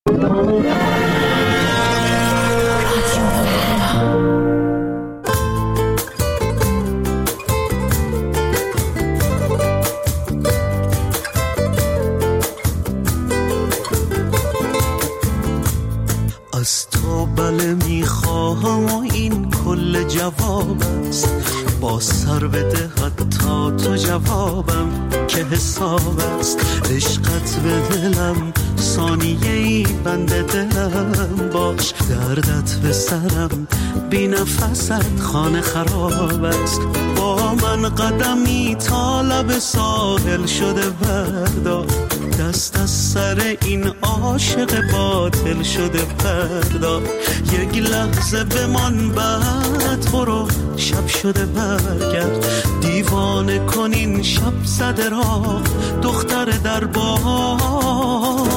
از تو بله میخواهم و این کل جواب است، با سر بده حتی تو جوابم که حساب است. عشقت به دلم ثانیه ای بنده دلم باش، دردت به سرم بی نفست خانه خراب است. با من قدمی تا لب ساحل شده بردار، دست از سر این عاشق باطل شده بردار. یک لحظه بمان بعد برو، شب شده برگرد. دیوانه کنین شب زده را دختر در بار.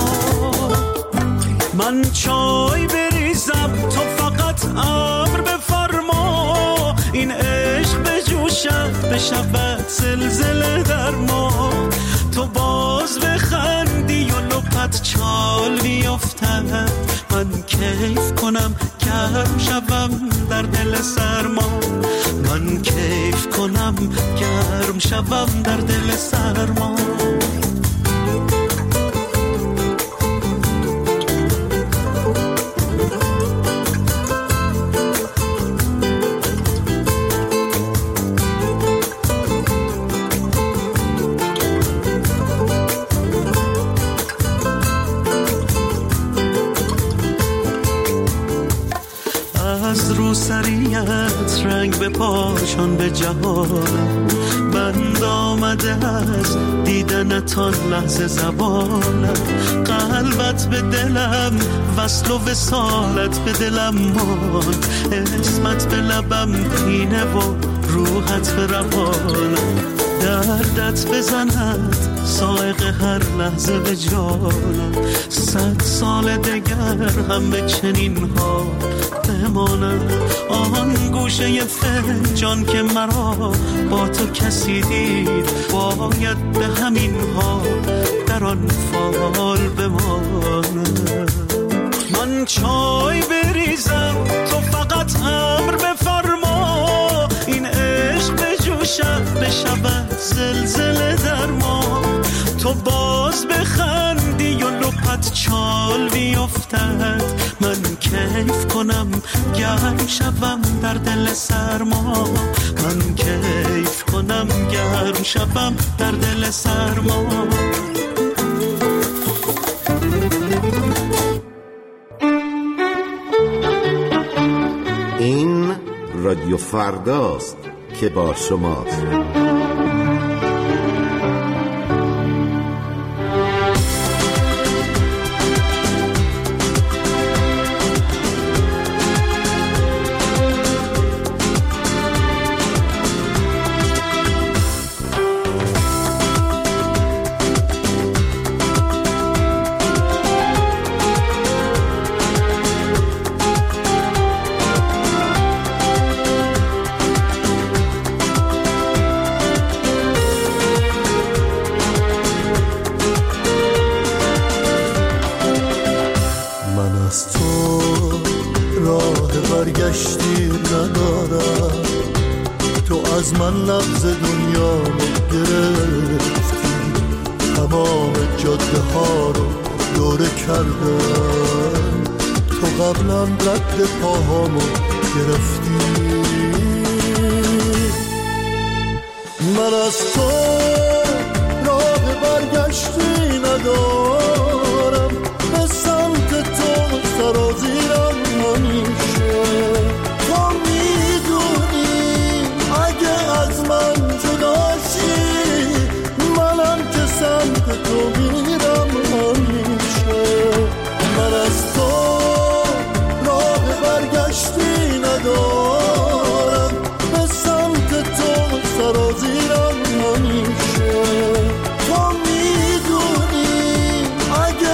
من چای بریزم تو فقط امر بفرما، این عشق بجوشد بشود زلزله در ما. تو باز بخندی و لپت چال بیفتد، من کیف کنم گرم شوم در دل سرما. من کیف کنم گرم شوم در دل سرما. سریعت رنگ به پاشان به جهانم، بند آمده از دیدنتان لحظه زبانم. قلبت به دلم وصل و وصالت به دلم مان، اسمت به لبم پینه و روحت به روانم. دردت بزند سائق هر لحظه به جانم، 100 سال دگر هم به چنین ها بمانم. آن گوشه فنجان که مرا با تو کسی دید، باید به همین ها در آن فال بمانم. من چای بریزم تو فقط امر بفرما، این عشق بجوشد بشود زلزله در ما. تو باز بخندی و لپت چال بیفتد، من کیف کنم گرم شوم در دل سرما. من کیف کنم گرم شوم در دل سرما. این رادیو فرداست که با شماست. از من نبض دنیا گرفتی، تمام جاده ها رو دوره کردم. تو قبلا رد پاهامو گرفتی. من از تو راه برگشتی ندارم، به سمت تو سرازیرم همیشه. تو میدونی اگه از من جداشی، منم که سمت تو میرم همیشه. من از تو راه برگشتی ندارم، به سمت تو سرازیرم همیشه. تو میدونی اگه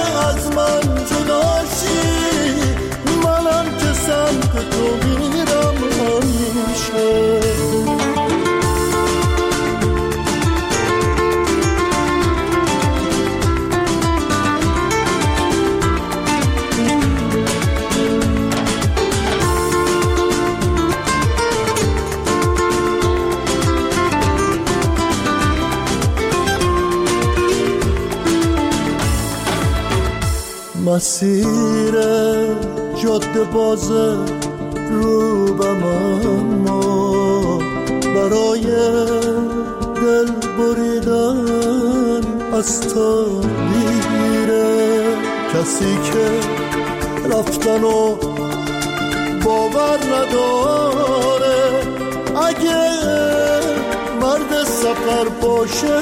مسیر جاده باز روبم، اما برای دل بریدن از تا دیره. کسی که رفتن و باور نداره، اگه مرد سفر باشه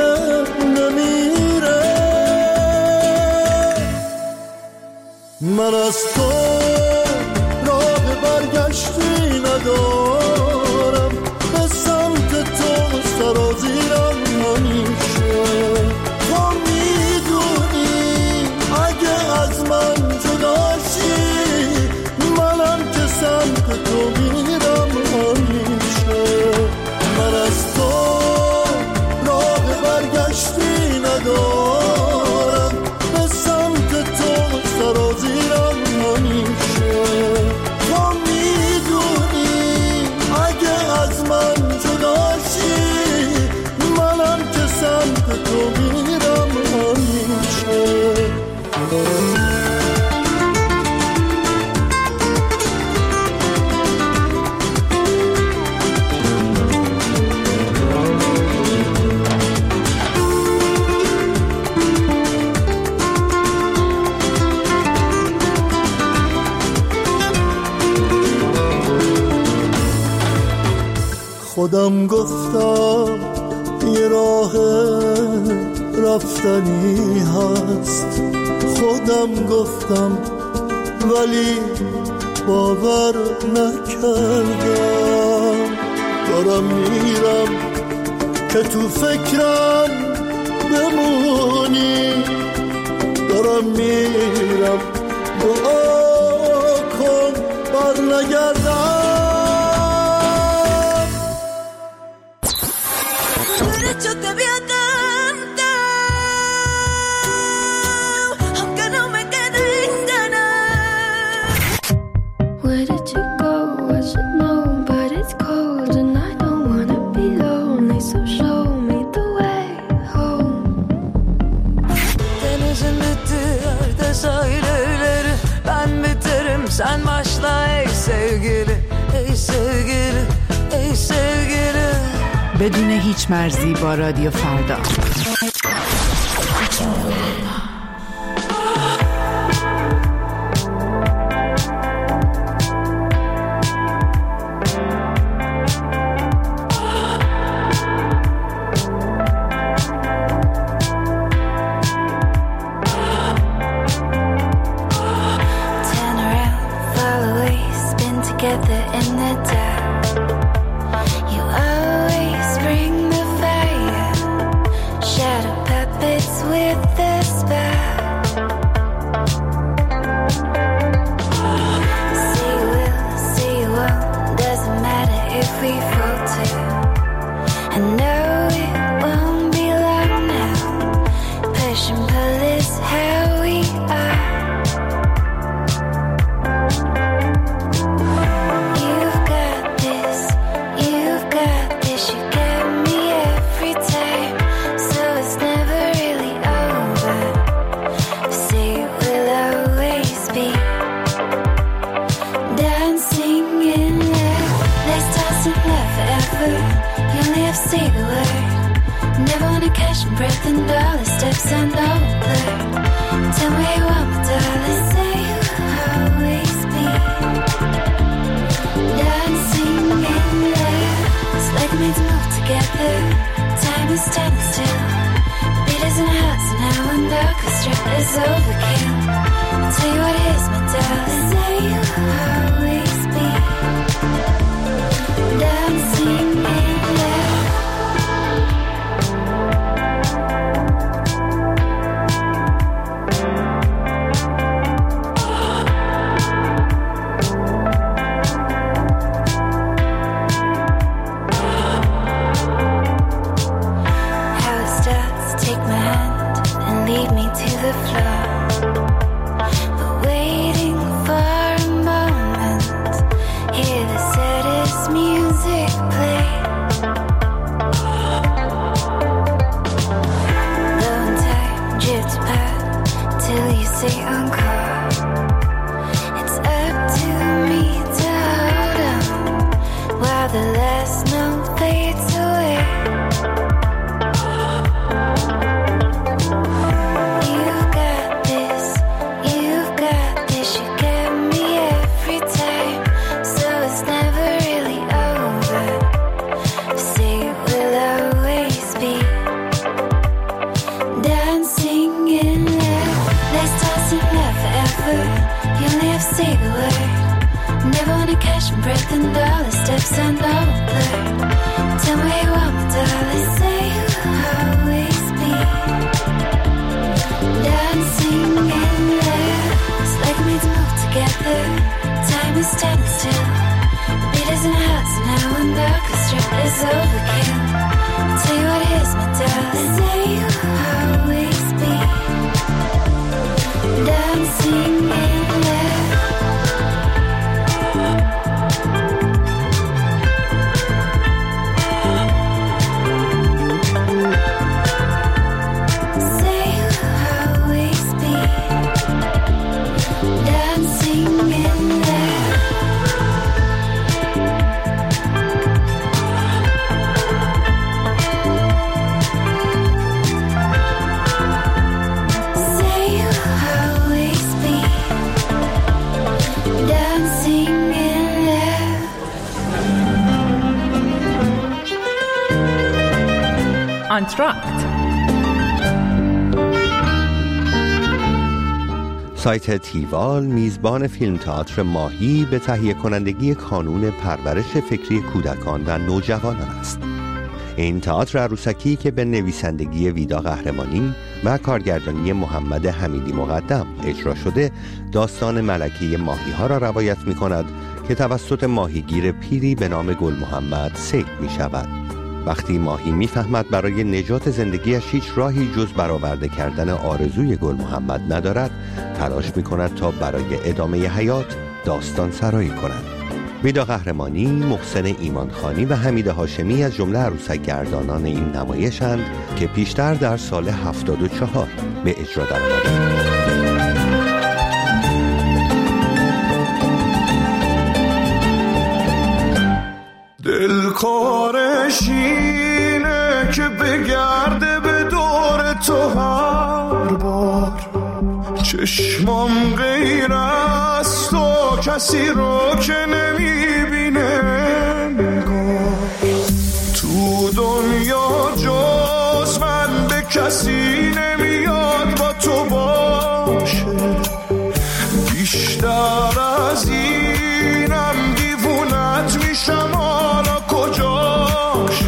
نمیره. من از تو راه برگشتی ندارم، به سمت تو سرازیرم همیشه. تو میدونی اگه از من جداشی، منم که سمت تو میرم همیشه. من از تو راه برگشتی ندارم، به سمت تو سرازیرم همیشه. تو میدونی اگه از من جداشی، منم که سمت تو میرم همیشه. خودم گفتم یه راه رفتنی هست، خودم گفتم ولی باور نکردم. دارم میرم که تو فکرم بمونی، دارم میرم دعا کن بر نگردم. Sen başla ey sevgili, ey sevgili, ey sevgili. بدون هیچ مرزی با رادیو فردا. Take my hand and lead me to the floor. stay on call. It's up to me to hold on while the last note fades away. You've got this, you get me every time, so it's never really over. Say we'll always be dancing in love. Let's toss in love forever. You only have to say the word. Never wanna catch my breath and all the steps I know blur. Tell me you want me, darling. Say you'll always be dancing in love. It's like we made to move together. Time is standing still. The beat is in the house now and the orchestra is overkill. I'll tell you what it is, my darling. Say you'll always be dancing in love. Say you'll always be dancing in love. Say you'll always be dancing in love. آنتراکت. سایت تیوال میزبان فیلم تئاتر ماهی به تهیه کنندگی کانون پرورش فکری کودکان و نوجوانان است. این تئاتر عروسکی که به نویسندگی ویدا قهرمانی و کارگردانی محمد حمیدی مقدم اجرا شده، داستان ملکه ماهی ها را روایت می کند که توسط ماهیگیر پیری به نام گل محمد صید می شود. وقتی ماهی میفهمد برای نجات زندگیش هیچ راهی جز برآورده کردن آرزوی گل محمد ندارد، تلاش می‌کند تا برای ادامه حیات داستان سرایی کند. ویدا قهرمانی، محسن ایمانخانی و حمید هاشمی از جمله عروسک گردانان این نمایشند که پیشتر در سال 74 به اجرا درآمدند. دلکارش اینه که بگرده به دور تو هر بار، چشمام غیر از تو کسی رو که نمیبینه نگاه. تو دنیا جز من به کسی نمیاد با تو باشه، بیشتر از اینم دیوونت میشم. حالا کجاش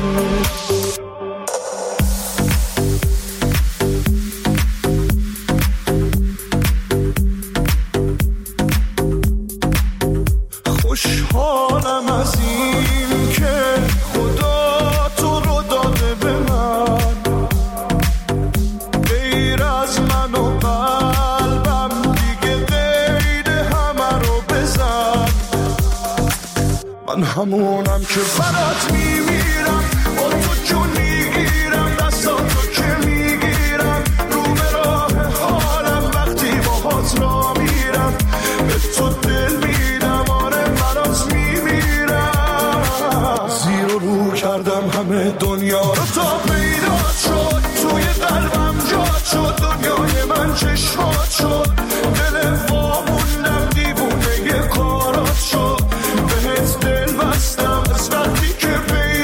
خوشحالم از این که خدا تو رو داده به من، غیر از من و قلبم دیگه قید همه رو بزن. من همونم که برات میمیرم، با تو جون میگیرم، دستاتو که میگیرم، رو به راه حالم وقتی باهات را میرم، به تو دل میدم، آره برات میمیرم. زیر و رو کردم همه دنیا رو تا پیدا شد، توی قلبم جات شد، دنیای من چشمات شد، دل واموندم دیوونه کارات شد، بهت دل بستم از وقتی که پیدا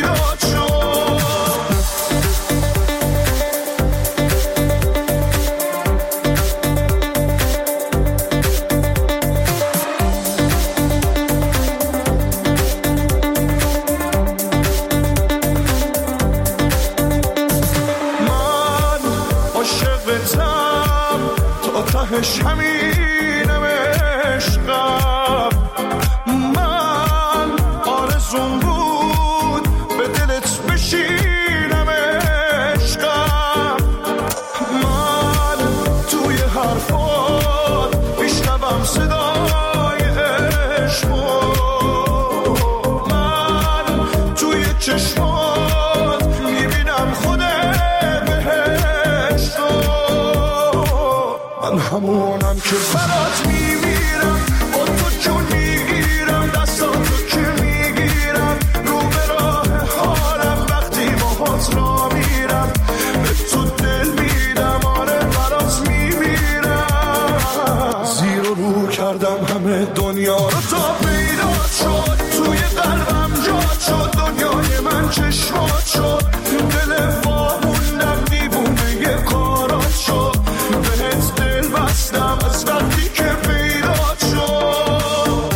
همونم که برات میمیرم، با تو جون میگیرم، دستاتو که میگیرم، رو به راه حالم وقتی باهات را میرم، به تو دل میدم، آره برات میمیرم. زیر و رو کردم همه دنیا رو تا پیدا شد، توی قلبم جات شد، دنیای من چشمات شد، دل واموندم دیوونه یه کارات شد، بهت دل بستم از وقتی که پیدا شد.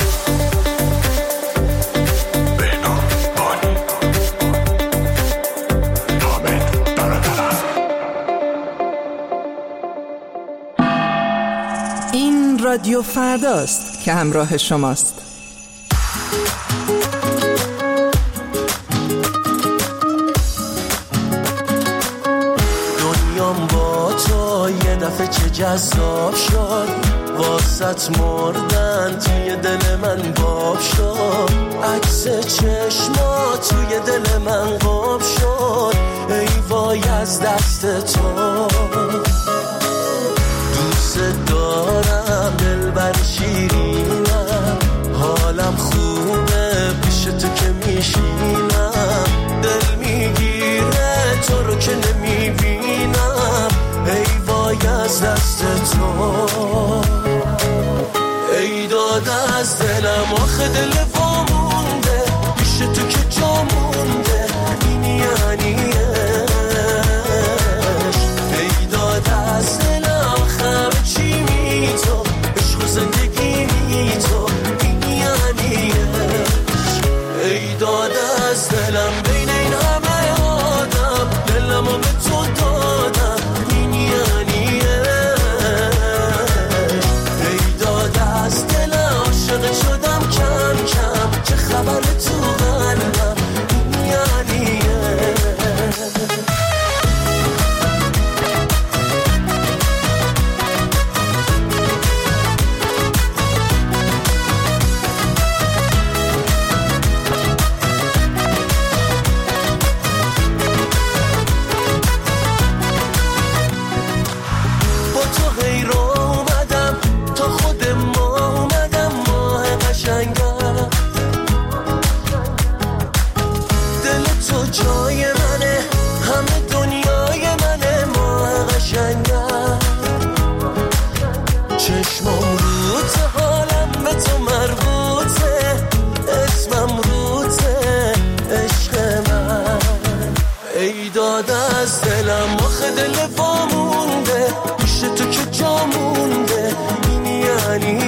بنا بانی حامد برادرم. این رادیو فرداست که همراه شماست. دنیام با تو یه دفعه چه جذاب شد، واسط مردن توی دل من باب شد، عکس چشما توی دل من قاب شد، ای وای از دست تو. دوست دارم دلبر شیرینم، حالم خوبه پیش تو که میشینم، دل میگیره تو رو که نمیبینم، ای وای از دست تو. ای داد از دلم آخه دل وامونده، پیش تو که جا مونده، این یعنی عشق. ای داد از دلم آخه چی می تو، عشق و زندگی می تو، این یعنی عشق. ای داد از دلم بین این همه آدم، دلمو به تو دادم، این یعنی عشق. ای داد از دلم عاشق شدم کم کم، چه خبر تو قلبم، این یعنی عشق. با تو غیر اومدم تا خود ما اومدم، ماه قشنگم، دل تو جای منه، همه دنیای منه، ماه قشنگم، چشمم روته، حالم به تو مربوطه، اسمم روته، عشق من. ای داد از دلم آخه دل وامونده، پیش تو که جا مونده، این یعنی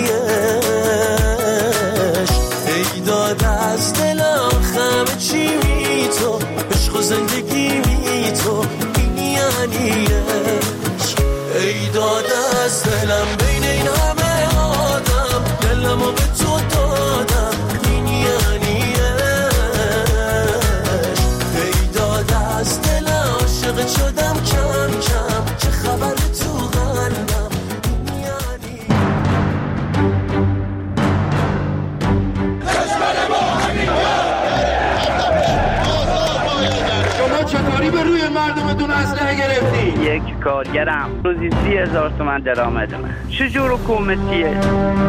عشق. ای داد از دلم همه چی می تو، عشق و زندگی می تو، این یعنی عشق. ای داد از دلم بین این همه آدم، دلمو به تو دادم، این یعنی عشق. ای داد از دلم عاشق شدم کم کم، چه خبر تو قلبم، این یعنی. شما چطوری به روی مردمتون اسلحه گرفتی؟ یک کارگرم روزی 30,000 تومان درآمد من. چجور حکومتیه؟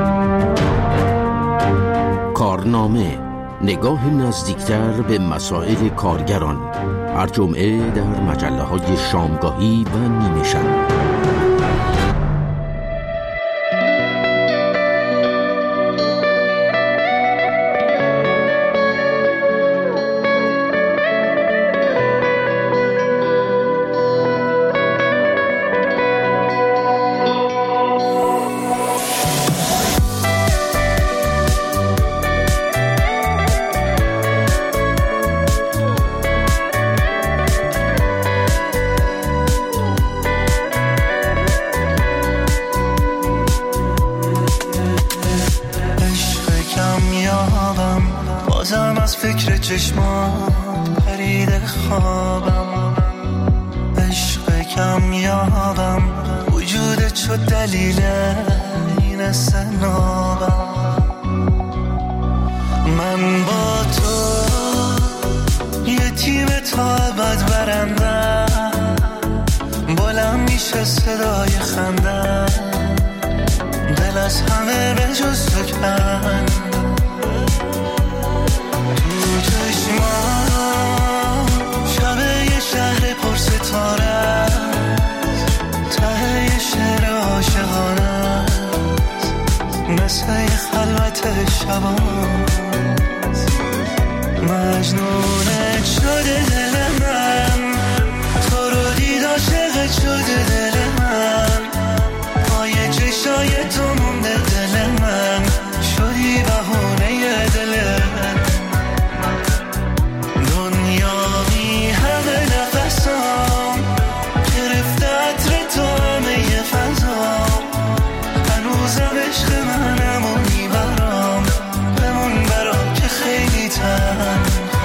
کارنامه، نگاه نزدیکتر به مسائل کارگران، هر جمعه در مجله‌های شامگاهی و نیمه شب. بازم از فکر چشمات پرید خوابم، عشق کمیابم، وجودت شد دلیل این سنابم. من با تو یه تیم تا ابد برندم، بلند میشه صدای خندم، از همه به جز تو کن تو چشمان شبه یه شهر پر ستاره است ته یه شعر عاشقانه است مثل یه خلوت شبان مجنونت شده دل من تو رو دید عاشقت شده دل من پای چشای تو مونده دل من شدی بهونه دل دنیا بی همه نفسام گرفته عطر تو همه ی فضا هنوزم عشق منم و میبرام بمون برام که خیلی تن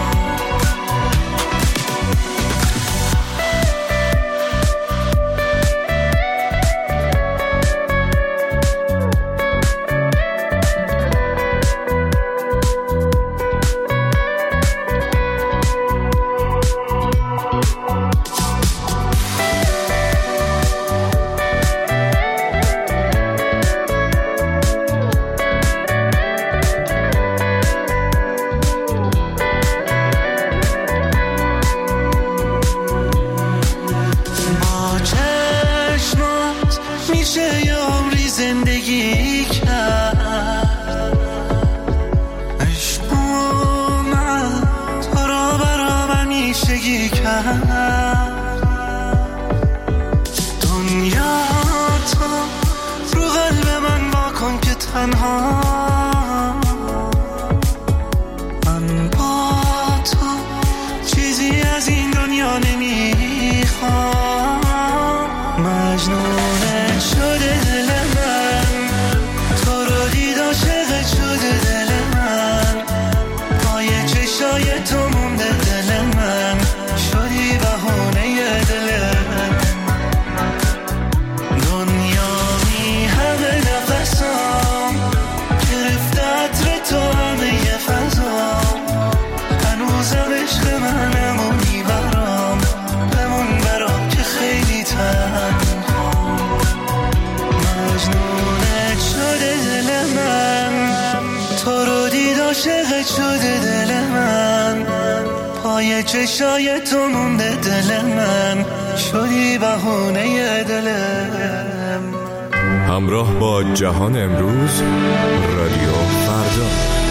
چشای تو مونده دل من شدی بهونه دلم همراه با جهان امروز رادیو فردا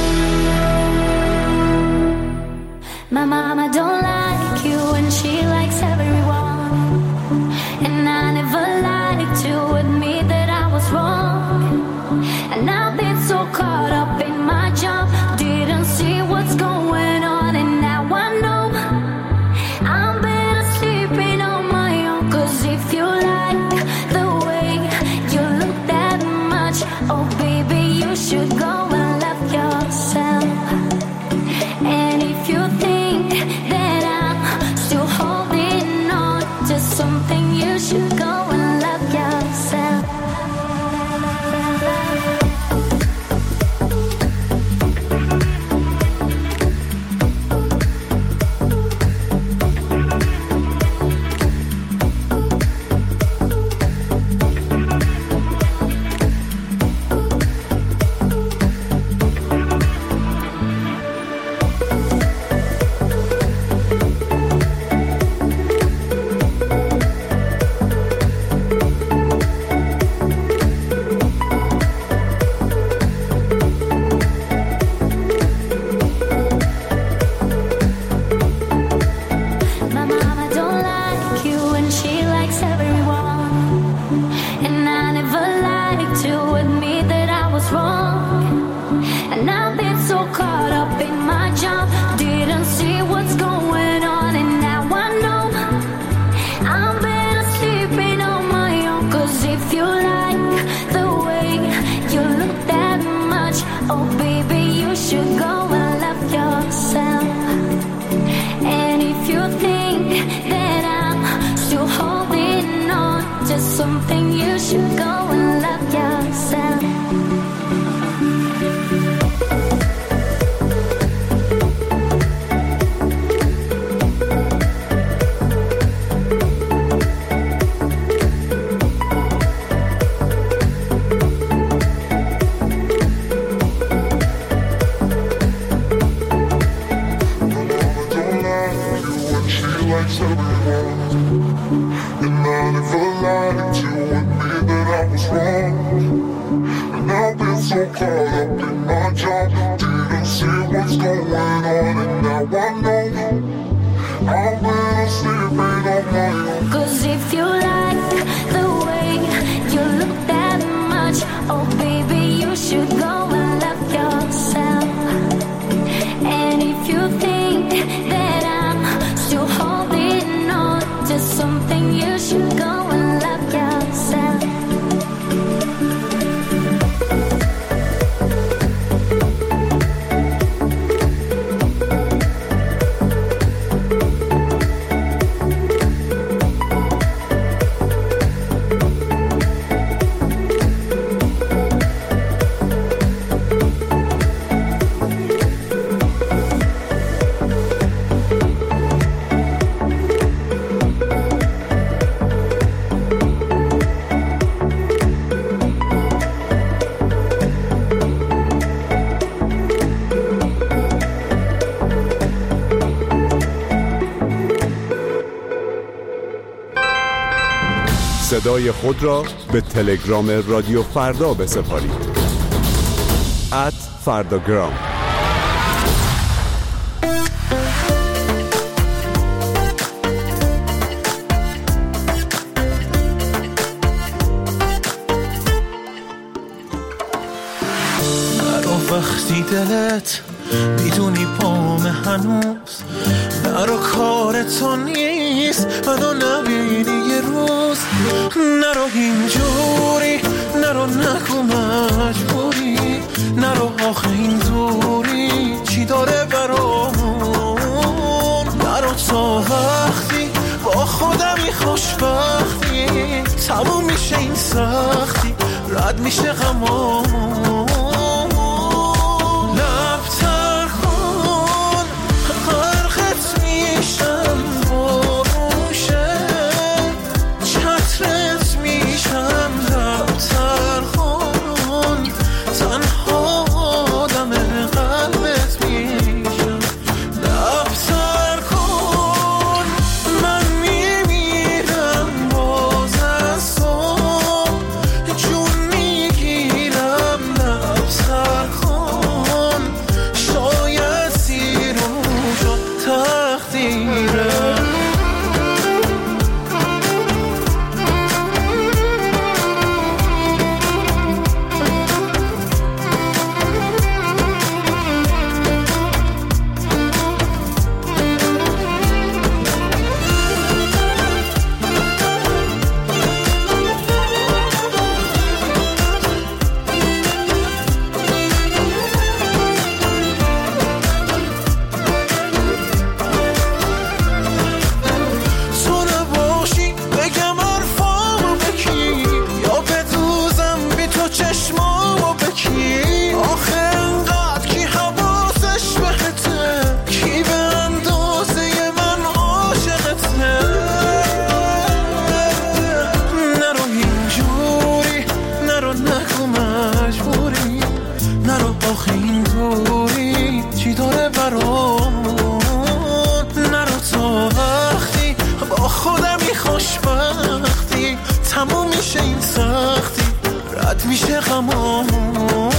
My mama don't like you and she likes everyone and I never liked to admit that I was wrong and I've been so caught up in my job didn't see what's going on and now I know I'm better sleeping on my own cause if you like the way you look that much oh baby you should go and love yourself and if you think that I'm still holding on to something you should go and love yourself something you should go and love yourself. so caught up in my job, didn't see what's going on, and now I know I've been sleeping on my own. 'Cause if you like the way you look that much, oh baby, you should go and love yourself. And if you think that I'm still holding on to something, you should go and love yourself. صدای خود را به تلگرام رادیو فردا بسپارید. @فرداگرام. نرو وقتی دلت میدونی پام هنوز نرو کارتون نیست منو نبینی یه روز. نرو اینجوری نرو نگو مجبوری نرو آخه این دوری چی داره برامون. نرو تا وقتی با خودمی خوشبختی تموم میشه این سختی رد میشه غمامون. لبتر کن غرقت میشم بروشه چترت میشم. لبتر کن تنها آدم قلبت میشم. لبتر کن من میمیرم باز از صبح جون میگیرم. لبتر کن شاید سیر و شد تقدیرم. خوشبختی تموم میشه این سختی رد میشه غمامون.